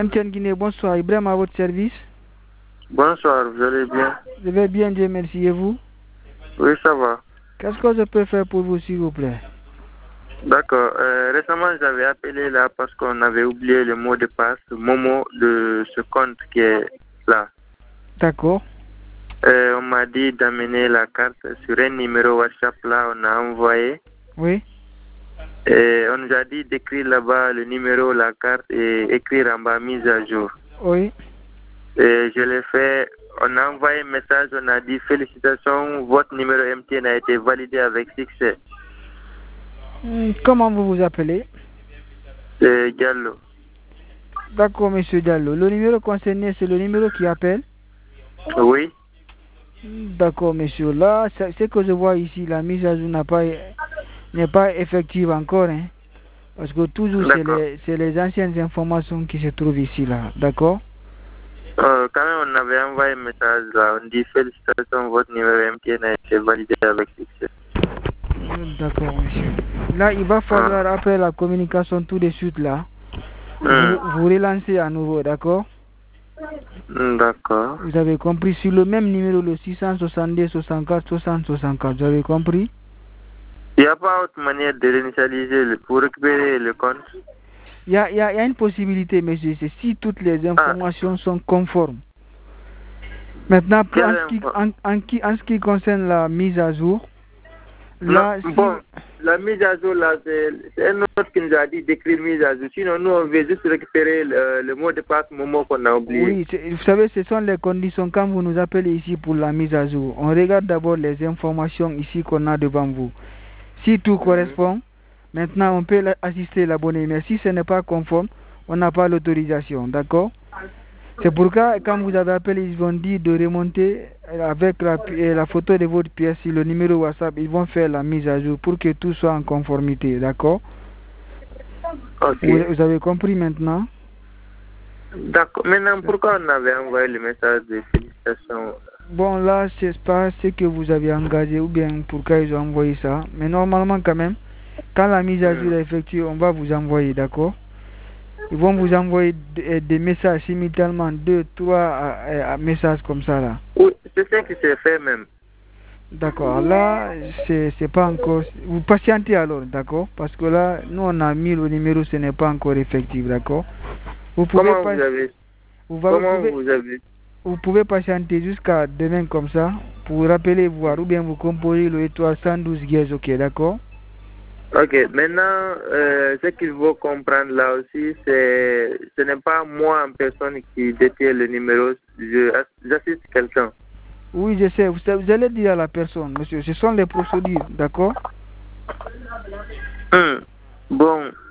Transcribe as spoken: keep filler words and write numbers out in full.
M T N Guinée, bonsoir. Ibrahim à votre service. Bonsoir, vous allez bien? Je vais bien, Dieu merci. Et vous? Oui, ça va. Qu'est-ce que je peux faire pour vous, s'il vous plaît? D'accord. Euh, récemment, j'avais appelé là parce qu'on avait oublié le mot de passe, Momo, de ce compte qui est là. D'accord. Euh, on m'a dit d'amener la carte sur un numéro WhatsApp là, on a envoyé. Oui. Et on nous a dit d'écrire là-bas le numéro, la carte et écrire en bas mise à jour. Oui. Et je l'ai fait. On a envoyé un message, on a dit félicitations, votre numéro M T N a été validé avec succès. Comment vous vous appelez? C'est Diallo. D'accord, monsieur Diallo. Le numéro concerné, c'est le numéro qui appelle? Oui. D'accord, monsieur. Là, ce que je vois ici, la mise à jour n'a pas, n'est pas effective encore. Hein, parce que toujours, c'est les, c'est les anciennes informations qui se trouvent ici. Là. D'accord? Euh, quand même, on avait envoyé un message là. On dit félicitations, votre numéro M T N a été validé avec succès. D'accord, monsieur. Là, il va falloir, ah. après la communication tout de suite, là, mm. vous, vous relancez à nouveau, d'accord? D'accord. Vous avez compris, sur le même numéro, le six cent soixante-deux, soixante-quatre, soixante, soixante-quatre, vous avez compris? Il n'y a pas autre manière de réinitialiser le, pour récupérer le compte? Il y a, y, a, y a une possibilité, monsieur, c'est si toutes les informations ah. sont conformes. Maintenant, pour en, ce qui, en, en, en ce qui concerne la mise à jour, là, non, si... bon, la mise à jour, là, c'est un autre qui nous a dit d'écrire mise à jour. Sinon, nous, on veut juste récupérer le, le mot de passe, le mot qu'on a oublié. Oui, vous savez, ce sont les conditions quand vous nous appelez ici pour la mise à jour. On regarde d'abord les informations ici qu'on a devant vous. Si tout mm-hmm. correspond, maintenant, on peut assister l'abonné. Mais si ce n'est pas conforme, on n'a pas l'autorisation, d'accord? C'est pourquoi, quand vous avez appelé, ils vont dire de remonter avec la, la photo de votre pièce sur le numéro WhatsApp. Ils vont faire la mise à jour pour que tout soit en conformité, d'accord? Okay. Vous, vous avez compris maintenant? D'accord. Maintenant, pourquoi on avait envoyé le message de félicitations? Bon, là, c'est pas ce que vous avez engagé ou bien pourquoi ils ont envoyé ça. Mais normalement, quand même, quand la mise à jour est effectuée, on va vous envoyer, d'accord? Ils vont vous envoyer des, des messages simultanément, deux, trois euh, messages comme ça là. Oui, c'est ça qui s'est fait même. D'accord, là, c'est pas encore... Vous patientez alors, d'accord? Parce que là, nous on a mis le numéro, ce n'est pas encore effectif, d'accord? Vous pouvez Comment pas... vous avez... Vous, Comment vous, pouvez... vous avez... Vous pouvez patienter jusqu'à demain comme ça, pour rappeler voir, ou bien vous composez le étoile cent douze dièse, ok, d'accord? Ok, maintenant, euh, ce qu'il faut comprendre là aussi, c'est ce n'est pas moi en personne qui détient le numéro, j'assiste quelqu'un. Oui, je sais, vous, vous allez dire à la personne, monsieur, ce sont les procédures, d'accord? Hum. Bon,